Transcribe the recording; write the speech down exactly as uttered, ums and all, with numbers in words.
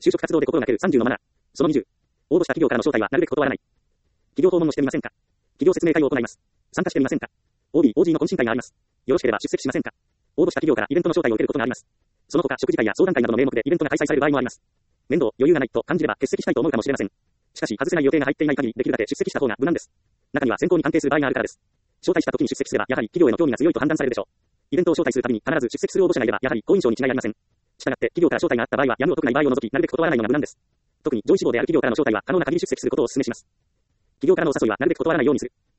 就職活動で心がけるさんじゅうのマナー。そのにじゅう。応募した企業からの招待はなるべく断らない。企業訪問もしてみませんか？企業説明会を行います。参加してみませんか？ オービー、オージー の懇親会があります。よろしければ出席しませんか？応募した企業からイベントの招待を受けることがあります。その他、食事会や相談会などの名目でイベントが開催される場合もあります。面倒、余裕がないと感じれば欠席したいと思うかもしれません。しかし、外せない予定が入っていない限り、できるだけ出席した方が無難です。中には選考に関係する場合があるからです。招待した時に出席すれば、やはり企業への興味が強いと判断されるでしょう。イベントを招待するたびに必ず出席する応募者がいれば、やはり好印象に違いありません。したがって、企業から招待があった場合は、やむを得ない場合を除き、なるべく断らないのが無難です。特に上位志望である企業からの招待は可能な限り出席することをお勧めします。企業からのお誘いはなるべく断らないようにする。